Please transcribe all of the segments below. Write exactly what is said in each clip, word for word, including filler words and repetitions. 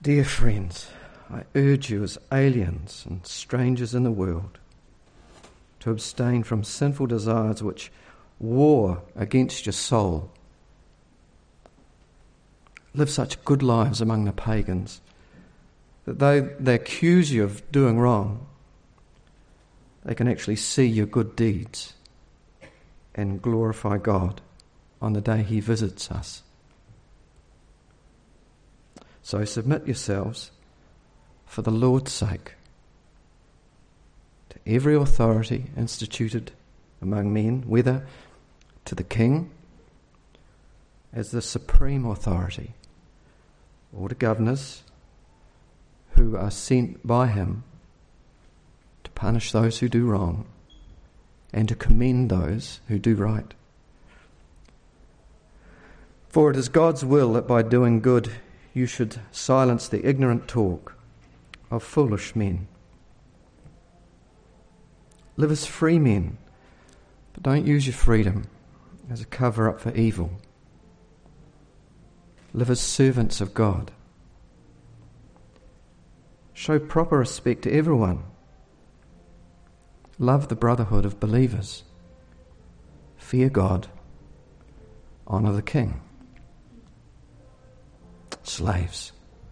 Dear friends, I urge you as aliens and strangers in the world to abstain from sinful desires which war against your soul. Live such good lives among the pagans that though they accuse you of doing wrong, they can actually see your good deeds and glorify God on the day he visits us. So submit yourselves for the Lord's sake to every authority instituted among men, whether to the king as the supreme authority or to governors who are sent by him to punish those who do wrong and to commend those who do right. For it is God's will that by doing good you should silence the ignorant talk of foolish men. Live as free men, but don't use your freedom as a cover-up for evil. Live as servants of God. Show proper respect to everyone. Love the brotherhood of believers. Fear God. Honour the king. Slaves,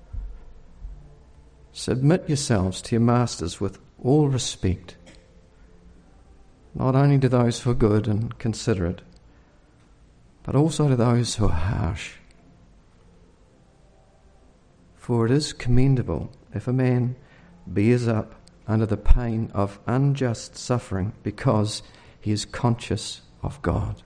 submit yourselves to your masters with all respect, not only to those who are good and considerate, but also to those who are harsh. For it is commendable if a man bears up under the pain of unjust suffering because he is conscious of God.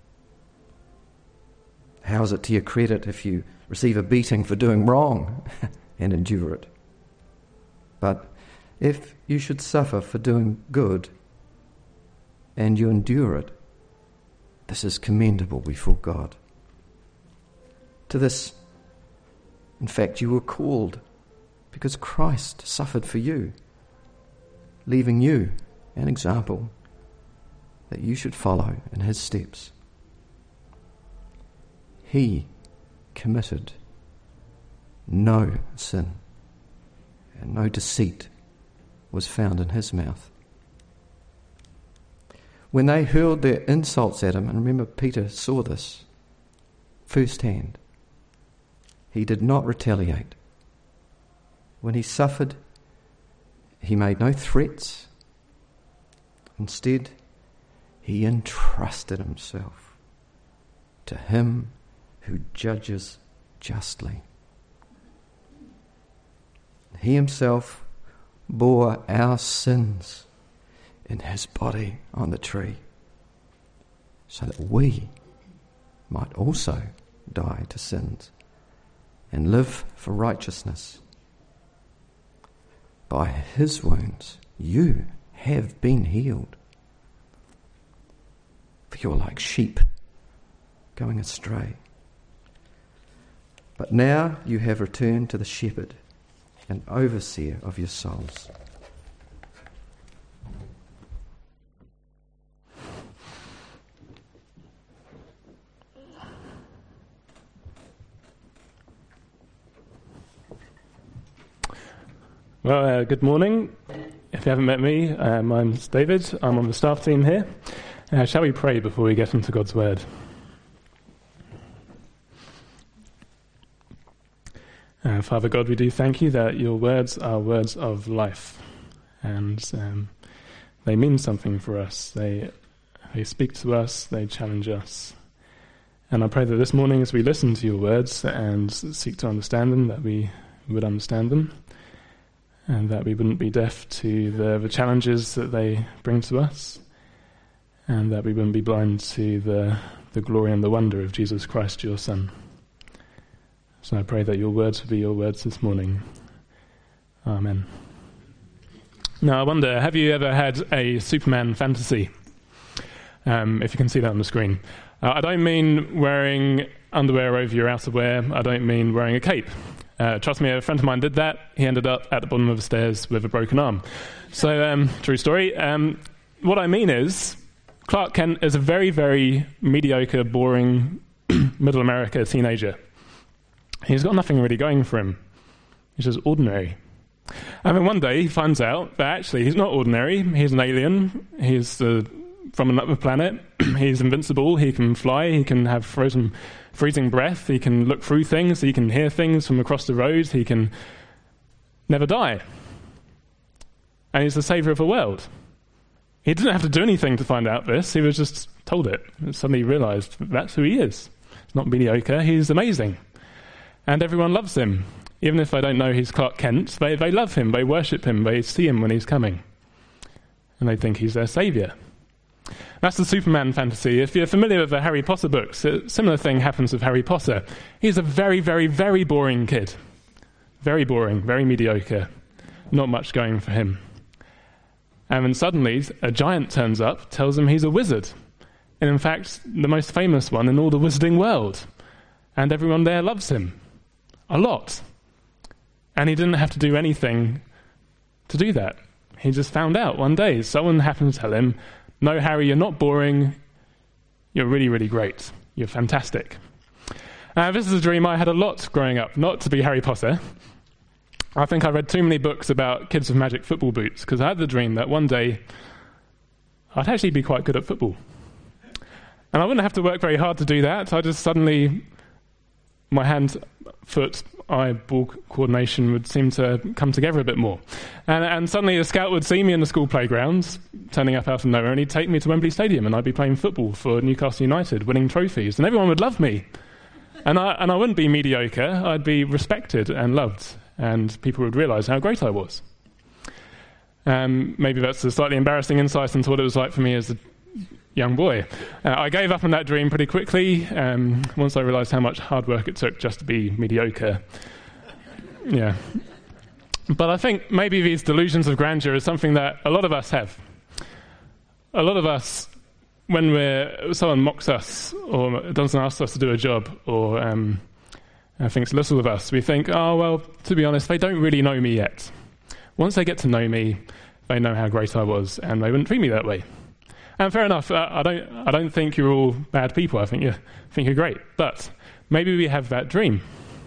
How is it to your credit if you receive a beating for doing wrong and endure it? But if you should suffer for doing good and you endure it, this is commendable before God. To this, in fact, you were called because Christ suffered for you, leaving you an example that you should follow in his steps. He committed no sin, and no deceit was found in his mouth. When they hurled their insults at him, and remember Peter saw this firsthand, he did not retaliate. When he suffered, he made no threats. Instead, he entrusted himself to him who judges justly. He himself bore our sins in his body on the tree, so that we might also die to sins and live for righteousness. By his wounds you have been healed. For you're like sheep going astray. But now you have returned to the shepherd and overseer of your souls. Well, uh, good morning. If you haven't met me, uh, my name's David. I'm on the staff team here. Uh, shall we pray before we get into God's Word? Uh, Father God, we do thank you that your words are words of life, and um, they mean something for us. They they speak to us, they challenge us. And I pray that this morning as we listen to your words and seek to understand them, that we would understand them, and that we wouldn't be deaf to the, the challenges that they bring to us, and that we wouldn't be blind to the, the glory and the wonder of Jesus Christ, your Son. So I pray that your words will be your words this morning. Amen. Now I wonder, have you ever had a Superman fantasy? Um, if you can see that on the screen. Uh, I don't mean wearing underwear over your outerwear. I don't mean wearing a cape. Uh, trust me, a friend of mine did that. He ended up at the bottom of the stairs with a broken arm. So, um, true story. Um, what I mean is, Clark Kent is a very, very mediocre, boring, middle America teenager. He's got nothing really going for him. He's just ordinary. And then one day he finds out that actually he's not ordinary. He's an alien. He's uh, from another planet. He's invincible. He can fly. He can have frozen, freezing breath. He can look through things. He can hear things from across the road. He can never die. And he's the saviour of the world. He didn't have to do anything to find out this. He was just told it. And suddenly realised that that's who he is. He's not mediocre. He's amazing. And everyone loves him. Even if they don't know he's Clark Kent, they, they love him, they worship him, they see him when he's coming. And they think he's their saviour. That's the Superman fantasy. If you're familiar with the Harry Potter books, a similar thing happens with Harry Potter. He's a very, very, very boring kid. Very boring, very mediocre. Not much going for him. And then suddenly, a giant turns up, tells him he's a wizard. And in fact, the most famous one in all the wizarding world. And everyone there loves him. A lot. And he didn't have to do anything to do that. He just found out one day. Someone happened to tell him, no, Harry, you're not boring. You're really, really great. You're fantastic. Uh, this is a dream I had a lot growing up, not to be Harry Potter. I think I read too many books about kids with magic football boots, because I had the dream that one day I'd actually be quite good at football. And I wouldn't have to work very hard to do that. I just suddenly, my hand, foot, eye, ball coordination would seem to come together a bit more. And, and suddenly a scout would see me in the school playgrounds, turning up out of nowhere, and he'd take me to Wembley Stadium, and I'd be playing football for Newcastle United, winning trophies, and everyone would love me. And I, and I wouldn't be mediocre, I'd be respected and loved, and people would realise how great I was. Um, maybe that's a slightly embarrassing insight into what it was like for me as a young boy. Uh, I gave up on that dream pretty quickly um, once I realised how much hard work it took just to be mediocre. Yeah. But I think maybe these delusions of grandeur is something that a lot of us have. A lot of us, when we're, someone mocks us or doesn't ask us to do a job or um, thinks little of us, we think, oh, well, to be honest, they don't really know me yet. Once they get to know me, they know how great I was, and they wouldn't treat me that way. And fair enough, uh, I don't I don't think you're all bad people. I think you're, I think you're great. But maybe we have that dream.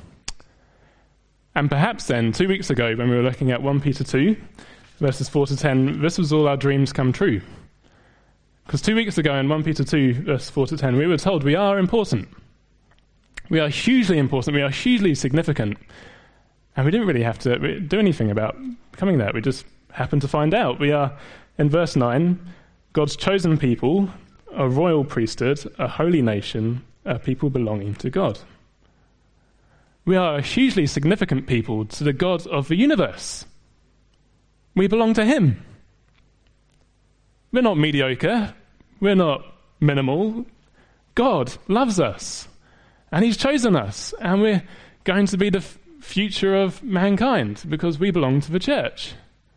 And perhaps then, two weeks ago, when we were looking at First Peter two, verses four to ten, this was all our dreams come true. Because two weeks ago in First Peter two, verse four to ten, we were told we are important. We are hugely important. We are hugely significant. And we didn't really have to do anything about becoming that. We just happened to find out. We are, in verse nine, God's chosen people, a royal priesthood, a holy nation, a people belonging to God. We are a hugely significant people to the God of the universe. We belong to him. We're not mediocre. We're not minimal. God loves us. And he's chosen us. And we're going to be the f- future of mankind because we belong to the church.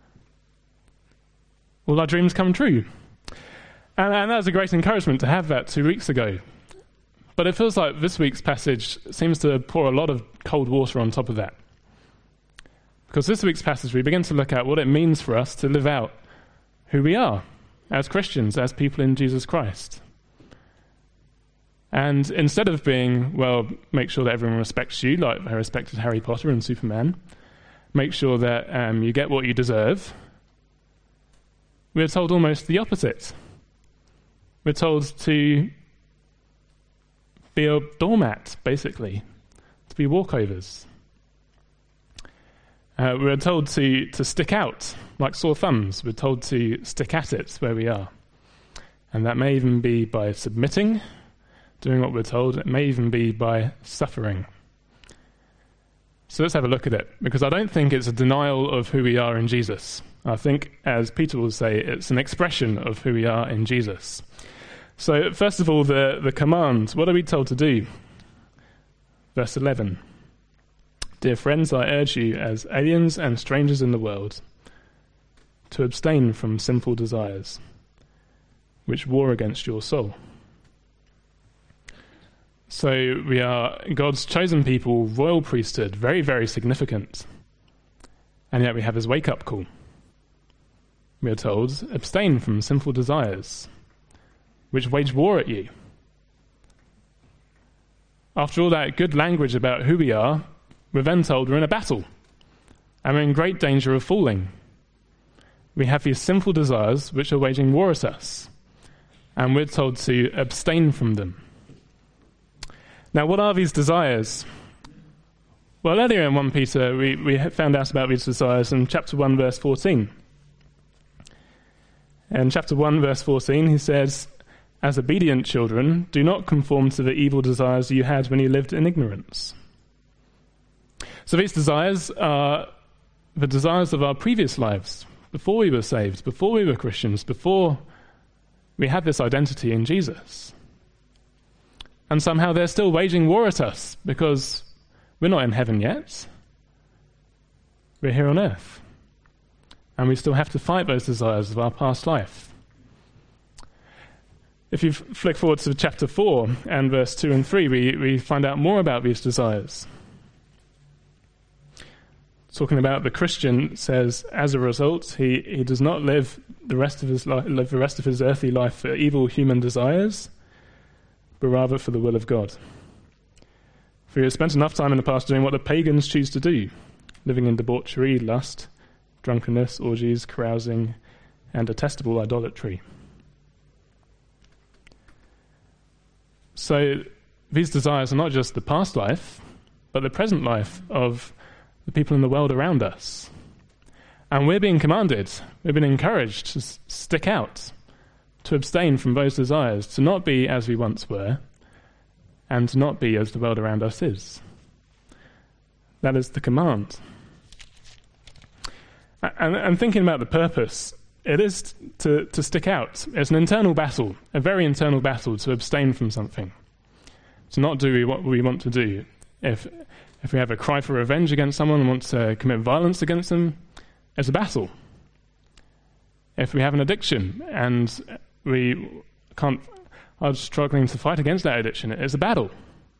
All our dreams come true. And, and that was a great encouragement to have that two weeks ago. But it feels like this week's passage seems to pour a lot of cold water on top of that. Because this week's passage, we begin to look at what it means for us to live out who we are as Christians, as people in Jesus Christ. And instead of being, well, make sure that everyone respects you, like they respected Harry Potter and Superman, make sure that um, you get what you deserve, we're told almost the opposite. We're told to be a doormat, basically, to be walkovers. Uh, we're told to, to stick out like sore thumbs. We're told to stick at it where we are. And that may even be by submitting, doing what we're told. It may even be by suffering. So let's have a look at it, because I don't think it's a denial of who we are in Jesus. I think, as Peter will say, it's an expression of who we are in Jesus. So first of all, the, the command. What are we told to do? Verse eleven. Dear friends, I urge you, as aliens and strangers in the world, to abstain from sinful desires, which war against your soul. So we are God's chosen people, royal priesthood, very, very significant. And yet we have his wake-up call. We are told, abstain from sinful desires, which wage war at you. After all that good language about who we are, we're then told we're in a battle. and we're in great danger of falling. We have these sinful desires which are waging war at us, and we're told to abstain from them. Now, what are these desires? Well, earlier in First Peter, we, we found out about these desires in chapter one, verse fourteen. In chapter one, verse fourteen, he says, "As obedient children, do not conform to the evil desires you had when you lived in ignorance." So these desires are the desires of our previous lives, before we were saved, before we were Christians, before we had this identity in Jesus. And somehow they're still waging war at us because we're not in heaven yet. We're here on earth. And we still have to fight those desires of our past life. If you flick forward to chapter four and verse two and three, we, we find out more about these desires. Talking about the Christian, says, as a result, he, he does not live the rest of his life, live the rest of his earthly life for evil human desires, but rather for the will of God. For he has spent enough time in the past doing what the pagans choose to do, living in debauchery, lust, drunkenness, orgies, carousing, and detestable idolatry. So these desires are not just the past life, but the present life of the people in the world around us. And we're being commanded, we've been encouraged to s- stick out, to abstain from those desires, to not be as we once were, and to not be as the world around us is. That is the command. And, and thinking about the purpose, it is to, to stick out. It's an internal battle, a very internal battle, to abstain from something, to not do what we want to do. If if we have a cry for revenge against someone and want to commit violence against them, it's a battle. If we have an addiction and we can't, are struggling to fight against that addiction, it's a battle.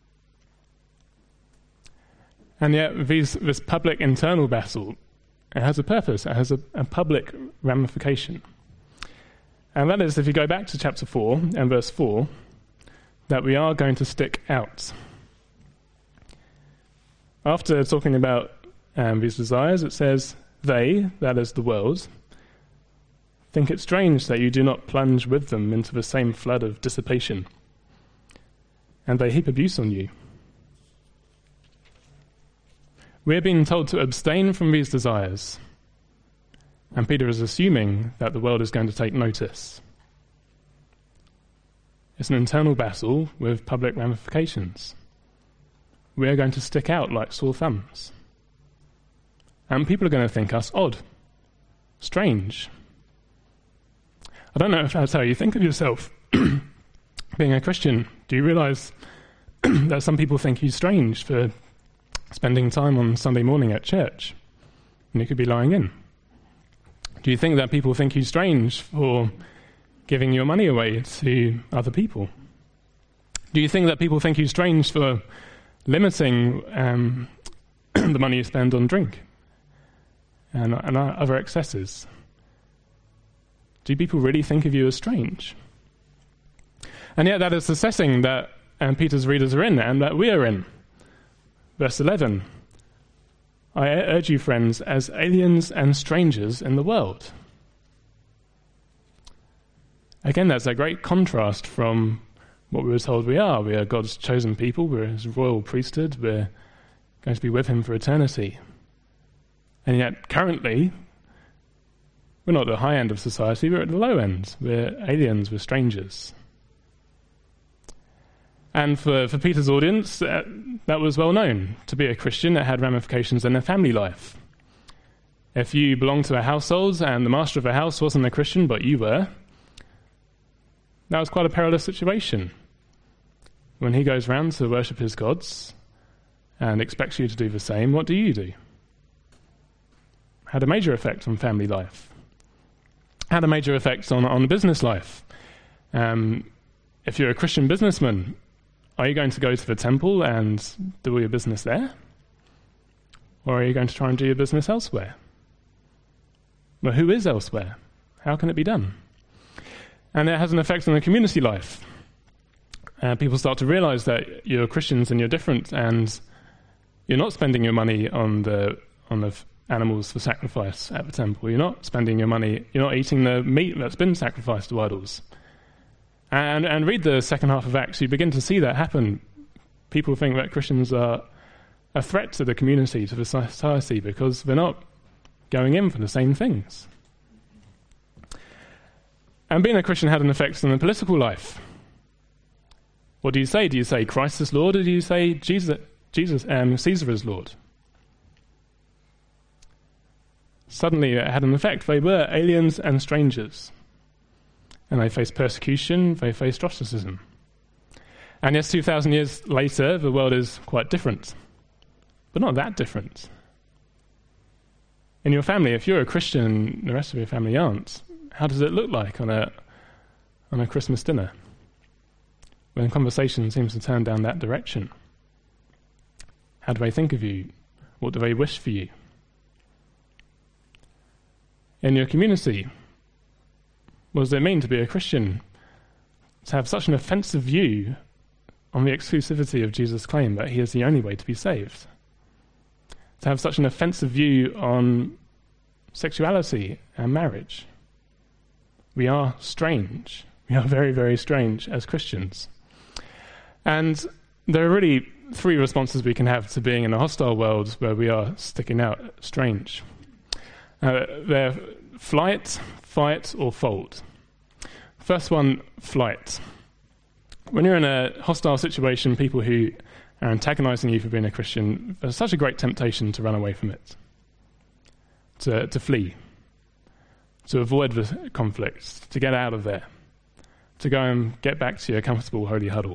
And yet, these, this public internal battle, it has a purpose, it has a, a public ramification. And that is, if you go back to chapter four and verse four, that we are going to stick out. After talking about um, these desires, it says, they, that is the world, think it strange that you do not plunge with them into the same flood of dissipation, and they heap abuse on you. We're being told to abstain from these desires, and Peter is assuming that the world is going to take notice. It's an internal battle with public ramifications. We're going to stick out like sore thumbs. And people are going to think us odd, strange. I don't know if that's how you think of yourself, being a Christian. Do you realize that some people think you strange for spending time on Sunday morning at church, and you could be lying in? Do you think that people think you strange for giving your money away to other people? Do you think that people think you strange for limiting um, the money you spend on drink and, and other excesses? Do people really think of you as strange? And yet that is the setting that um, Peter's readers are in, and that we are in. Verse eleven, I urge you, friends, as aliens and strangers in the world. Again, that's a great contrast from what we were told we are. We are God's chosen people, we're his royal priesthood, we're going to be with him for eternity. And yet, currently, we're not at the high end of society, we're at the low end. We're aliens, we're strangers. And for, for Peter's audience, uh, that was well known. To be a Christian, it had ramifications in their family life. If you belonged to a household and the master of the house wasn't a Christian, but you were, that was quite a perilous situation. When he goes round to worship his gods and expects you to do the same, what do you do? Had a major effect on family life. Had a major effect on, on business life. Um, if you're a Christian businessman, are you going to go to the temple and do all your business there? Or are you going to try and do your business elsewhere? Well, who is elsewhere? How can it be done? And it has an effect on the community life. Uh, people start to realize that you're Christians and you're different, and you're not spending your money on the on the animals for sacrifice at the temple. You're not spending your money, you're not eating the meat that's been sacrificed to idols. And, and read the second half of Acts, you begin to see that happen. People think that Christians are a threat to the community, to the society, because they're not going in for the same things. And being a Christian had an effect on the political life. What do you say? Do you say Christ is Lord, or do you say Jesus, Jesus, um, Caesar is Lord? Suddenly it had an effect. They were aliens and strangers. And they faced persecution, they faced ostracism. And yes, two thousand years later, the world is quite different. But not that different. In your family, if you're a Christian, the rest of your family aren't, how does it look like on a on a Christmas dinner? When conversation seems to turn down that direction. How do they think of you? What do they wish for you? In your community, what does it mean to be a Christian? To have such an offensive view on the exclusivity of Jesus' claim that he is the only way to be saved. To have such an offensive view on sexuality and marriage. We are strange. We are very, very strange as Christians. And there are really three responses we can have to being in a hostile world where we are sticking out strange. Uh, they're flight, fight, or fold. First one, flight. When you're in a hostile situation, people who are antagonizing you for being a Christian, there's such a great temptation to run away from it, to, to flee, to avoid the conflict, to get out of there, to go and get back to your comfortable holy huddle.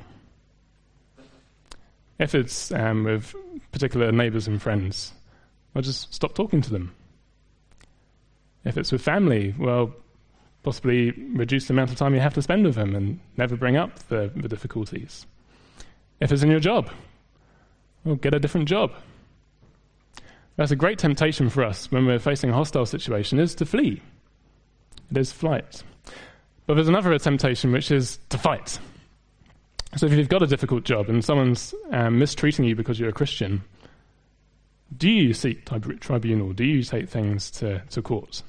If it's um, with particular neighbours and friends, well, just stop talking to them. If it's with family, well, possibly reduce the amount of time you have to spend with them and never bring up the, the difficulties. If it's in your job, well, get a different job. That's a great temptation for us when we're facing a hostile situation, is to flee. It is flight. But there's another temptation, which is to fight. So if you've got a difficult job and someone's um, mistreating you because you're a Christian, do you seek tri- tribunal? Do you take things to, to court?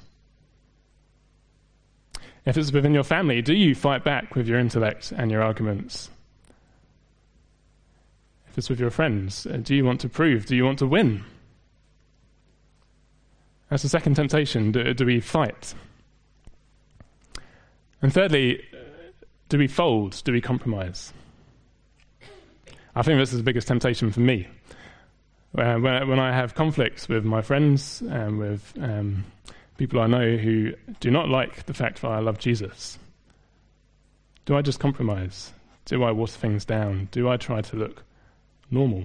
If it's within your family, do you fight back with your intellect and your arguments? If it's with your friends, uh, do you want to prove? Do you want to win? That's the second temptation. Do, do we fight? And thirdly, do we fold? Do we compromise? I think this is the biggest temptation for me. Uh, when, when I have conflicts with my friends and with um, people I know who do not like the fact that I love Jesus, do I just compromise? Do I water things down? Do I try to look normal?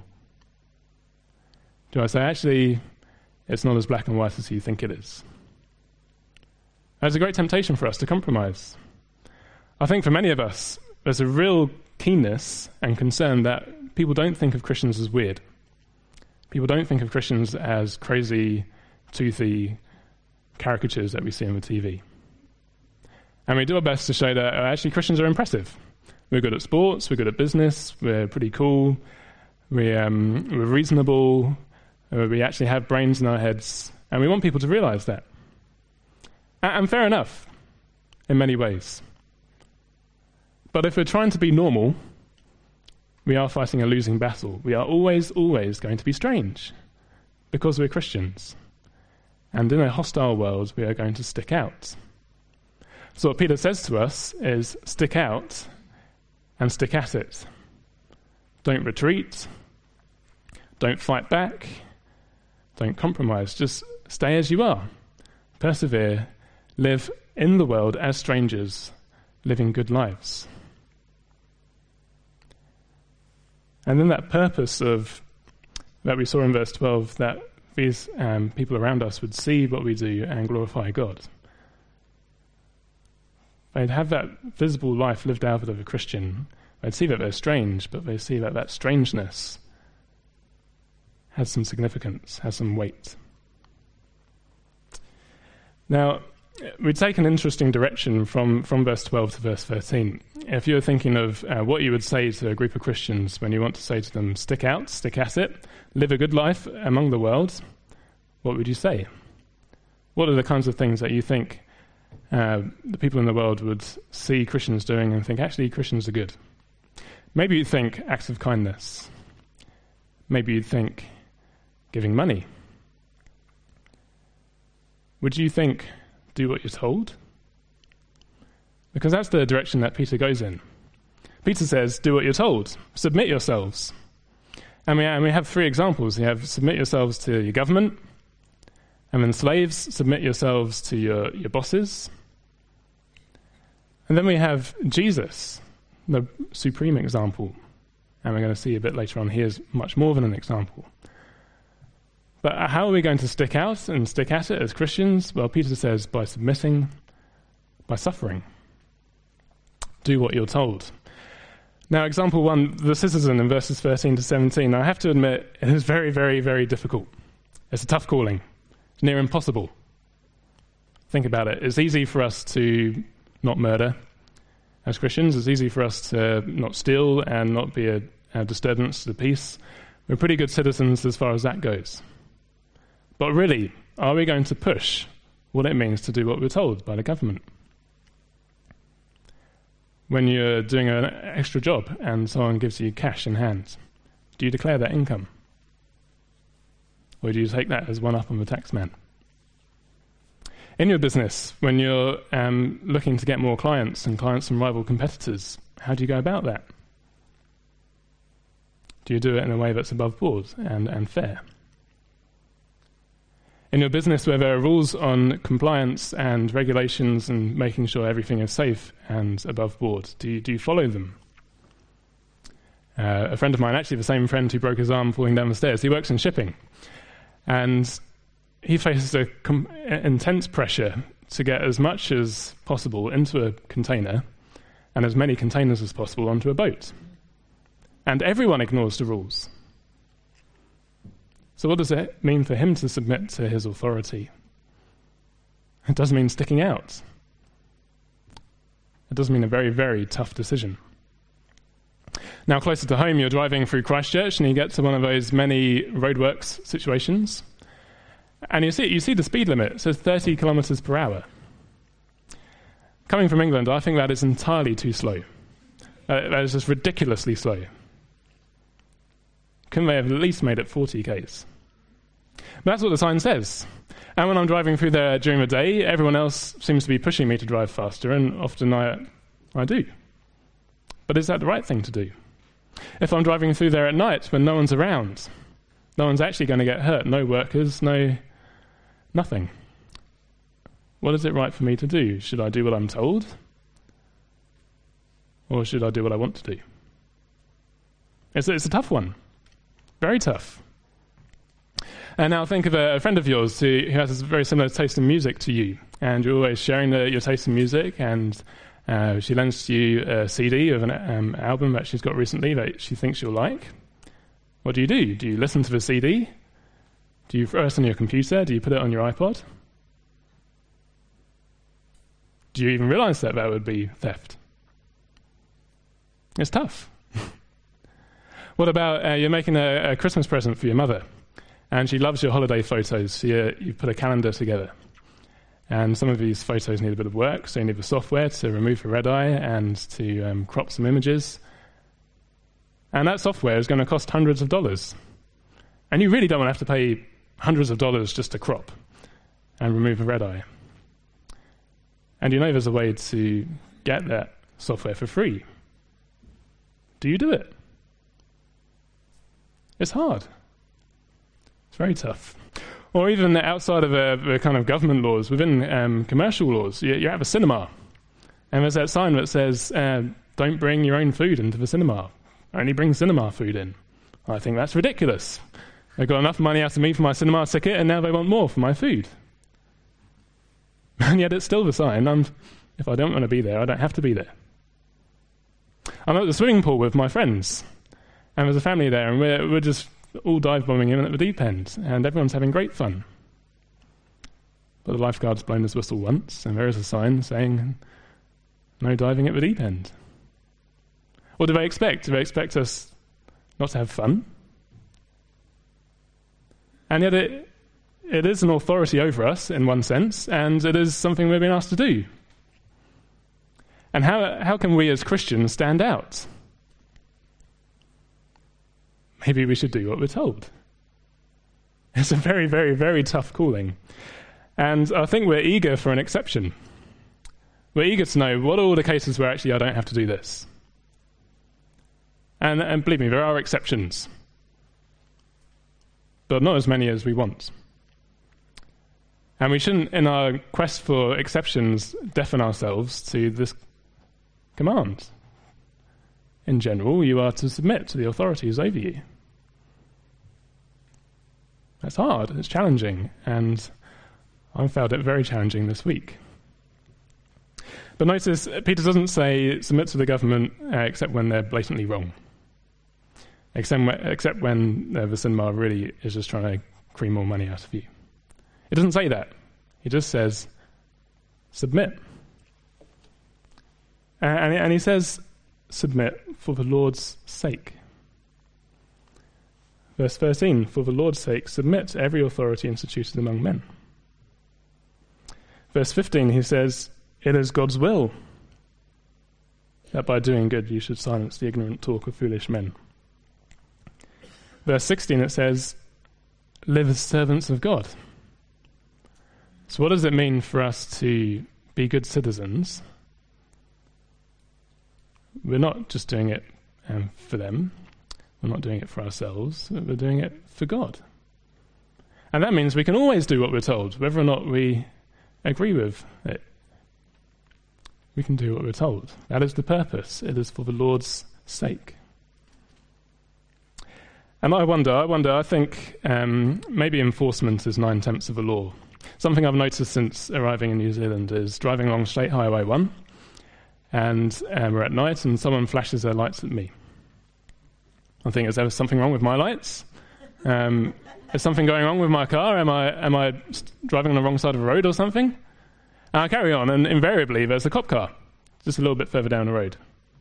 Do I say, actually, it's not as black and white as you think it is? There's a great temptation for us to compromise. I think for many of us, there's a real keenness and concern that people don't think of Christians as weird. People don't think of Christians as crazy, toothy caricatures that we see on the T V. And we do our best to show that uh, actually Christians are impressive. We're good at sports, we're good at business, we're pretty cool, we, um, we're reasonable, uh, we actually have brains in our heads, and we want people to realize that. And, and fair enough, in many ways. But if we're trying to be normal, we are fighting a losing battle. We are always, always going to be strange because we're Christians. And in a hostile world, we are going to stick out. So what Peter says to us is stick out and stick at it. Don't retreat. Don't fight back. Don't compromise. Just stay as you are. Persevere. Live in the world as strangers, living good lives. And then that purpose of that we saw in verse twelve, that these um, people around us would see what we do and glorify God. They'd have that visible life lived out of a Christian. They'd see that they're strange, but they see that that strangeness has some significance, has some weight. Now, we take an interesting direction from, from verse twelve to verse thirteen. If you're thinking of uh, what you would say to a group of Christians when you want to say to them, stick out, stick at it, live a good life among the world, what would you say? What are the kinds of things that you think uh, the people in the world would see Christians doing and think, actually, Christians are good? Maybe you'd think acts of kindness. Maybe you'd think giving money. Would you think, do what you're told? Because that's the direction that Peter goes in. Peter says, do what you're told. Submit yourselves. And we, and we have three examples. You have submit yourselves to your government. And then slaves, submit yourselves to your, your bosses. And then we have Jesus, the supreme example. And we're going to see a bit later on, he is much more than an example. But how are we going to stick out and stick at it as Christians? Well, Peter says, by submitting, by suffering. Do what you're told. Now, example one, the citizen in verses thirteen to seventeen. Now, I have to admit, it is very, very, very difficult. It's a tough calling. It's near impossible. Think about it. It's easy for us to not murder as Christians. It's easy for us to not steal and not be a, a disturbance to the peace. We're pretty good citizens as far as that goes. But really, are we going to push what it means to do what we're told by the government? When you're doing an extra job and someone gives you cash in hand, do you declare that income? Or do you take that as one up on the tax man? In your business, when you're um, looking to get more clients and clients from rival competitors, how do you go about that? Do you do it in a way that's above board and, and fair? In your business where there are rules on compliance and regulations and making sure everything is safe and above board, do you, do you follow them? Uh, a friend of mine, actually the same friend who broke his arm falling down the stairs, he works in shipping. And he faces a com- intense pressure to get as much as possible into a container and as many containers as possible onto a boat. And everyone ignores the rules. So what does it mean for him to submit to his authority? It does mean sticking out. It does mean a very, very tough decision. Now, closer to home, you're driving through Christchurch and you get to one of those many roadworks situations. And you see you see the speed limit. It says thirty kilometres per hour. Coming from England, I think that is entirely too slow. Uh, that is just ridiculously slow. Couldn't they have at least made it forty kays? But that's what the sign says. And when I'm driving through there during the day, everyone else seems to be pushing me to drive faster, and often I, I do. But is that the right thing to do? If I'm driving through there at night when no one's around, no one's actually going to get hurt, no workers, no nothing. What is it right for me to do? Should I do what I'm told? Or should I do what I want to do? It's, it's a tough one. Very tough. And now think of a, a friend of yours who, who has a very similar taste in music to you, and you're always sharing the, your taste in music, and uh, she lends you a C D of an um, album that she's got recently that she thinks you'll like. What do you do? Do you listen to the C D? Do you throw it on your computer? Do you put it on your iPod? Do you even realize that that would be theft? It's tough. What about uh, you're making a, a Christmas present for your mother, and she loves your holiday photos, so you, you put a calendar together. And some of these photos need a bit of work, so you need the software to remove the red eye and to um, crop some images. And that software is going to cost hundreds of dollars. And you really don't want to have to pay hundreds of dollars just to crop and remove the red eye. And you know there's a way to get that software for free. Do you do it? It's hard. It's very tough. Or even outside of uh, the kind of government laws, within um, commercial laws, you, you have a cinema. And there's that sign that says, uh, don't bring your own food into the cinema. Only bring cinema food in. I think that's ridiculous. They got enough money out of me for my cinema ticket, and now they want more for my food. And yet it's still the sign. I'm, if I don't want to be there, I don't have to be there. I'm at the swimming pool with my friends, and there's a family there, and we're, we're just all dive bombing in at the deep end, and everyone's having great fun. But the lifeguard's blown his whistle once, and there is a sign saying, no diving at the deep end. What do they expect? Do they expect us not to have fun? And yet it, it is an authority over us in one sense, and it is something we've been asked to do. And how how can we as Christians stand out? Maybe we should do what we're told. It's a very, very, very tough calling. And I think we're eager for an exception. We're eager to know what are all the cases where actually I don't have to do this. And, and believe me, there are exceptions, but not as many as we want. And we shouldn't, in our quest for exceptions, deafen ourselves to this command. In general, you are to submit to the authorities over you. That's hard, it's challenging, and I found it very challenging this week. But notice, Peter doesn't say submit to the government uh, except when they're blatantly wrong. Except when, except when uh, the cinema really is just trying to cream more money out of you. It doesn't say that. He just says, submit. Uh, and, and he says, submit for the Lord's sake. Verse thirteen, for the Lord's sake, submit to every authority instituted among men. Verse fifteen, he says, it is God's will that by doing good you should silence the ignorant talk of foolish men. Verse sixteen, it says, live as servants of God. So what does it mean for us to be good citizens? We're not just doing it um, for them. We're not doing it for ourselves. We're doing it for God. And that means we can always do what we're told, whether or not we agree with it. We can do what we're told. That is the purpose. It is for the Lord's sake. And I wonder, I wonder, I think um, maybe enforcement is nine-tenths of the law. Something I've noticed since arriving in New Zealand is driving along State Highway one, and um, we're at night, and someone flashes their lights at me. I think, is there something wrong with my lights? Um, is something going wrong with my car? Am I am I driving on the wrong side of the road or something? And I carry on, and invariably there's a cop car, just a little bit further down the road.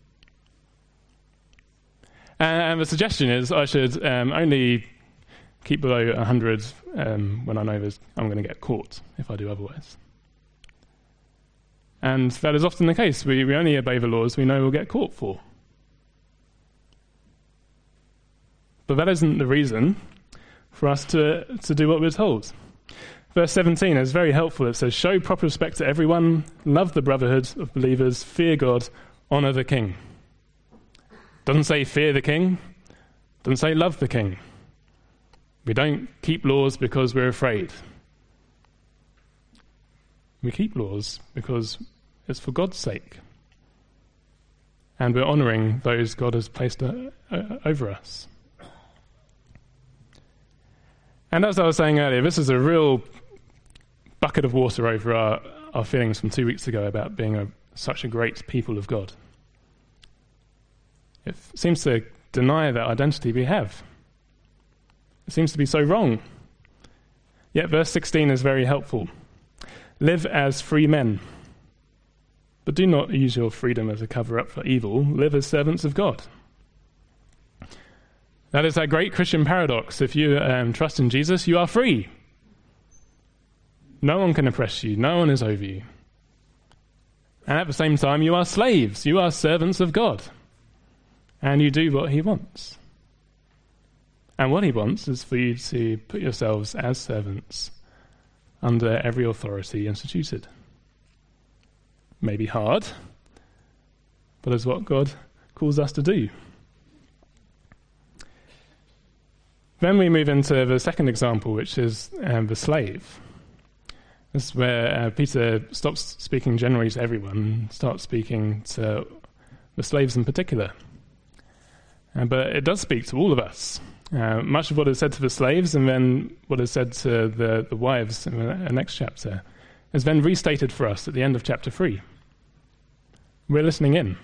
And the suggestion is I should um, only keep below one hundred um, when I know there's, I'm going to get caught if I do otherwise. And that is often the case. We, we only obey the laws we know we'll get caught for. But that isn't the reason for us to, to do what we're told. Verse seventeen is very helpful. It says, show proper respect to everyone, love the brotherhood of believers, fear God, honour the king. Doesn't say fear the king. Doesn't say love the king. We don't keep laws because we're afraid. We keep laws because it's for God's sake. And we're honouring those God has placed uh, uh, over us. And as I was saying earlier, this is a real bucket of water over our, our feelings from two weeks ago about being a, such a great people of God. It seems to deny that identity we have. It seems to be so wrong. Yet verse sixteen is very helpful. Live as free men, but do not use your freedom as a cover-up for evil. Live as servants of God. That is that great Christian paradox. If you um, trust in Jesus, you are free. No one can oppress you. No one is over you. And at the same time, you are slaves. You are servants of God. And you do what he wants. And what he wants is for you to put yourselves as servants under every authority instituted. Maybe hard, but it's what God calls us to do. Then we move into the second example, which is um, the slave. This is where uh, Peter stops speaking generally to everyone and starts speaking to the slaves in particular. Uh, but it does speak to all of us. Uh, much of what is said to the slaves and then what is said to the, the wives in the next chapter is then restated for us at the end of chapter three. We're listening in.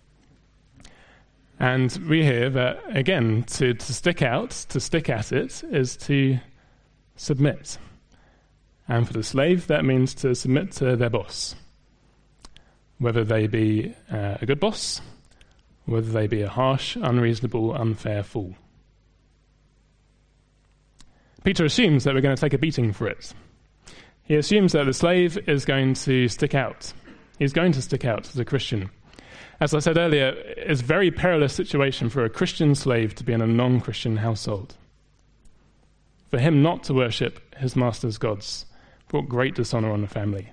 And we hear that, again, to, to stick out, to stick at it, is to submit. And for the slave, that means to submit to their boss, whether they be uh, a good boss, or whether they be a harsh, unreasonable, unfair fool. Peter assumes that we're going to take a beating for it. He assumes that the slave is going to stick out. He's going to stick out as a Christian. As I said earlier, it's a very perilous situation for a Christian slave to be in a non-Christian household. For him not to worship his master's gods brought great dishonor on the family.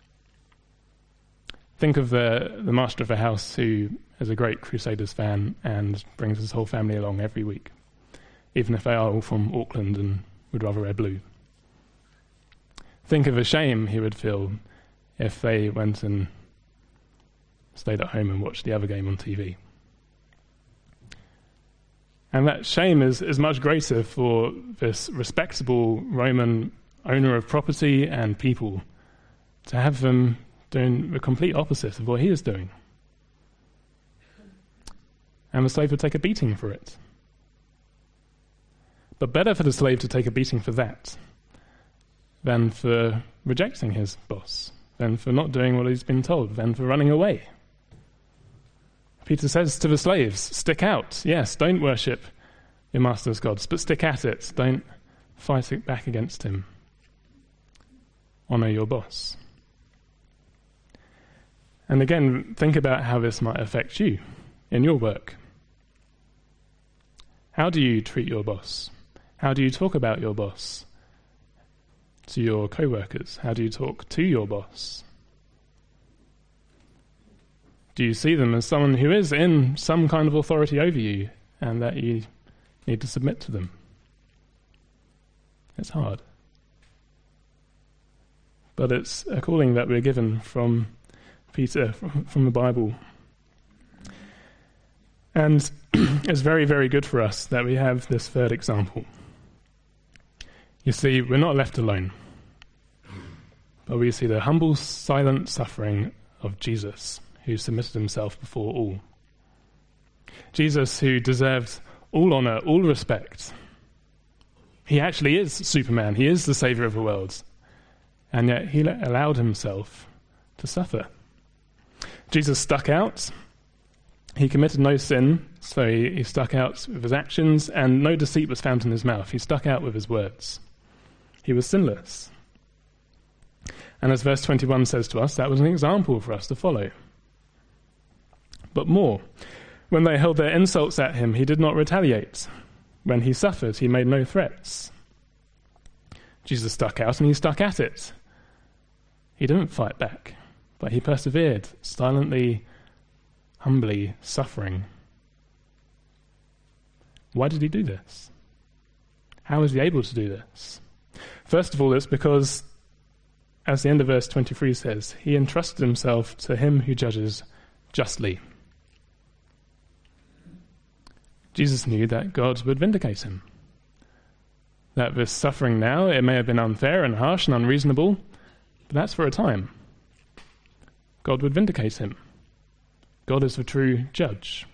Think of the, the master of a house who is a great Crusaders fan and brings his whole family along every week, even if they are all from Auckland and would rather wear blue. Think of the shame he would feel if they went and stayed at home and watched the other game on T V. And that shame is, is much greater for this respectable Roman owner of property and people to have them doing the complete opposite of what he is doing. And the slave would take a beating for it. But better for the slave to take a beating for that than for rejecting his boss, than for not doing what he's been told, than for running away. Peter says to the slaves, stick out. Yes, don't worship your master's gods, but stick at it. Don't fight it back against him. Honor your boss. And again, think about how this might affect you in your work. How do you treat your boss? How do you talk about your boss to your co-workers? How do you talk to your boss? Do you see them as someone who is in some kind of authority over you and that you need to submit to them? It's hard. But it's a calling that we're given from Peter, from the Bible. And it's very, very good for us that we have this third example. You see, we're not left alone, but we see the humble, silent suffering of Jesus, who submitted himself before all. Jesus, who deserved all honor, all respect. He actually is Superman. He is the savior of the world. And yet he allowed himself to suffer. Jesus stuck out. He committed no sin, so he, he stuck out with his actions, and no deceit was found in his mouth. He stuck out with his words. He was sinless. And as verse twenty-one says to us, that was an example for us to follow. But more, when they hurled their insults at him, he did not retaliate. When he suffered, he made no threats. Jesus stuck out and he stuck at it. He didn't fight back, but he persevered, silently, humbly suffering. Why did he do this? How was he able to do this? First of all, it's because, as the end of verse twenty-three says, he entrusted himself to him who judges justly. Jesus knew that God would vindicate him. That this suffering now, it may have been unfair and harsh and unreasonable, but that's for a time. God would vindicate him. God is the true judge.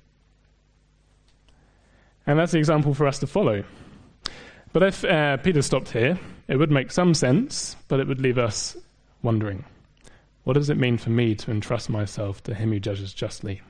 And that's the example for us to follow. But if uh, Peter stopped here, it would make some sense, but it would leave us wondering, what does it mean for me to entrust myself to him who judges justly?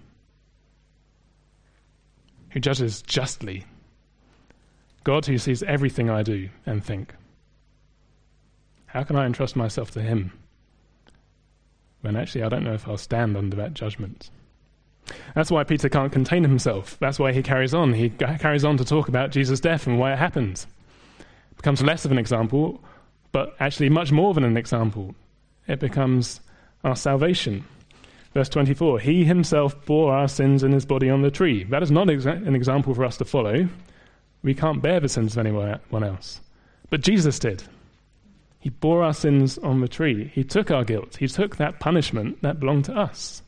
Who judges justly? God who sees everything I do and think. How can I entrust myself to him when actually I don't know if I'll stand under that judgment? That's why Peter can't contain himself. That's why he carries on. He carries on to talk about Jesus' death and why it happened. It becomes less of an example, but actually much more than an example. It becomes our salvation. Verse twenty-four, he himself bore our sins in his body on the tree. That is not exa- an example for us to follow. We can't bear the sins of anyone else. But Jesus did. He bore our sins on the tree. He took our guilt. He took that punishment that belonged to us,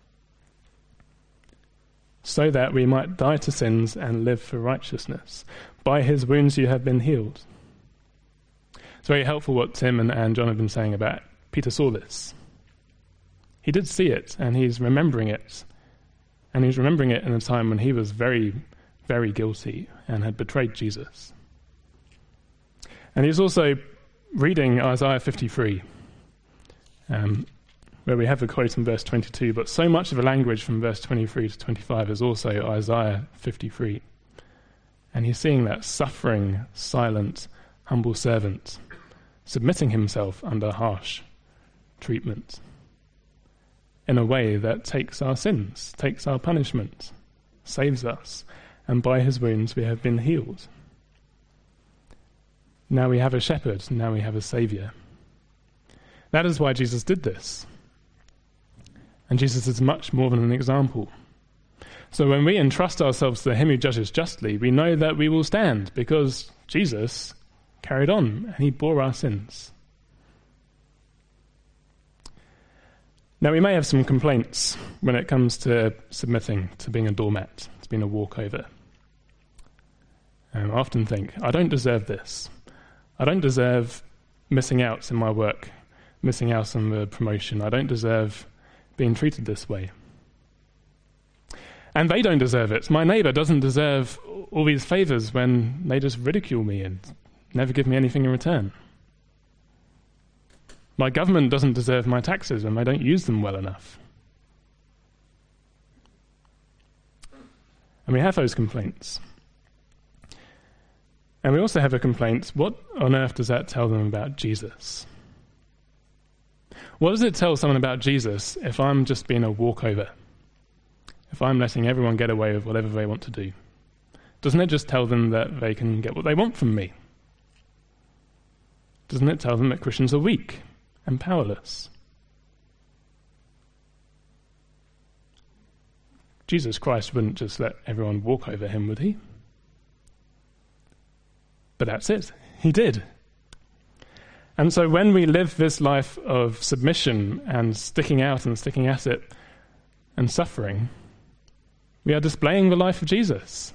so that we might die to sins and live for righteousness. By his wounds you have been healed. It's very helpful what Tim and, and John have been saying about Peter saw this. He did see it, and he's remembering it. And he's remembering it in a time when he was very, very guilty and had betrayed Jesus. And he's also reading Isaiah fifty-three, um, where we have a quote in verse twenty-two, but so much of the language from verse twenty-three to twenty-five is also Isaiah fifty-three. And he's seeing that suffering, silent, humble servant, submitting himself under harsh treatment in a way that takes our sins, takes our punishment, saves us, and by his wounds we have been healed. Now we have a shepherd, now we have a saviour. That is why Jesus did this. And Jesus is much more than an example. So when we entrust ourselves to him who judges justly, we know that we will stand because Jesus carried on and he bore our sins. Now we may have some complaints when it comes to submitting, to being a doormat, to being a walkover. Um, I often think, I don't deserve this. I don't deserve missing out in my work, missing out on the promotion. I don't deserve being treated this way. And they don't deserve it. My neighbour doesn't deserve all these favours when they just ridicule me and never give me anything in return. My government doesn't deserve my taxes when they don't use them well enough. And we have those complaints. And we also have a complaint, what on earth does that tell them about Jesus? What does it tell someone about Jesus if I'm just being a walkover? If I'm letting everyone get away with whatever they want to do? Doesn't it just tell them that they can get what they want from me? Doesn't it tell them that Christians are weak and powerless? Jesus Christ wouldn't just let everyone walk over him, would he? But that's it. He did. And so when we live this life of submission and sticking out and sticking at it and suffering, we are displaying the life of Jesus.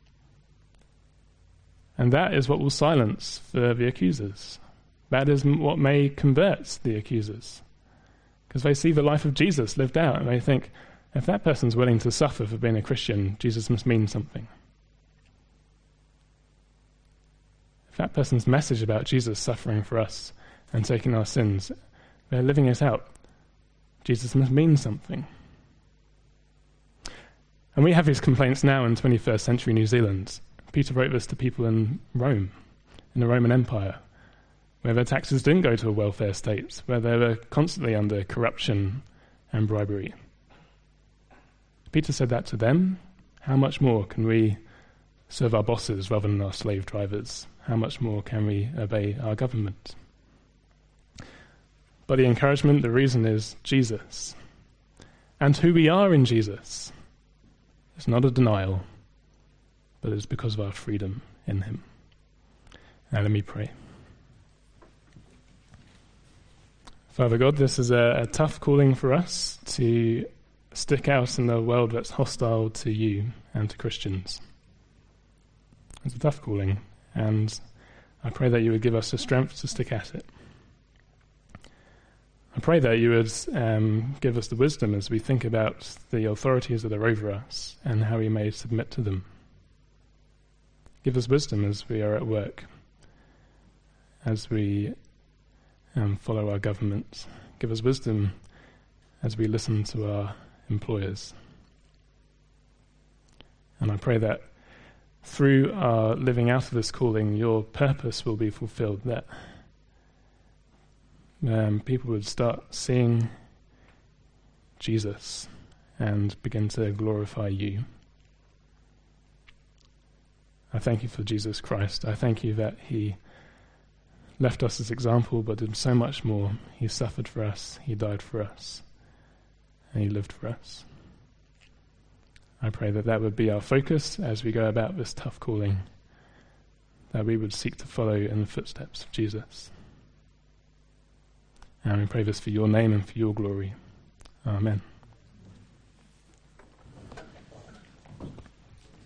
And that is what will silence the, the accusers. That is what may convert the accusers. Because they see the life of Jesus lived out and they think, if that person's willing to suffer for being a Christian, Jesus must mean something. If that person's message about Jesus suffering for us and taking our sins, they're living it out, Jesus must mean something. And we have these complaints now in twenty-first century New Zealand. Peter wrote this to people in Rome, in the Roman Empire, where their taxes didn't go to a welfare state, where they were constantly under corruption and bribery. Peter said that to them. How much more can we serve our bosses rather than our slave drivers? How much more can we obey our government? But the encouragement, the reason is Jesus. And who we are in Jesus. It's not a denial, but it's because of our freedom in him. Now let me pray. Father God, this is a, a tough calling for us to stick out in a world that's hostile to you and to Christians. It's a tough calling, and I pray that you would give us the strength to stick at it. I pray that you would um, give us the wisdom as we think about the authorities that are over us and how we may submit to them. Give us wisdom as we are at work, as we um, follow our government. Give us wisdom as we listen to our employers. And I pray that through our living out of this calling, your purpose will be fulfilled, that um, people would start seeing Jesus and begin to glorify you. I thank you for Jesus Christ. I thank you that he left us as example, but did so much more. He suffered for us, he died for us, and he lived for us. I pray that that would be our focus as we go about this tough calling, that we would seek to follow in the footsteps of Jesus. And we pray this for your name and for your glory. Amen.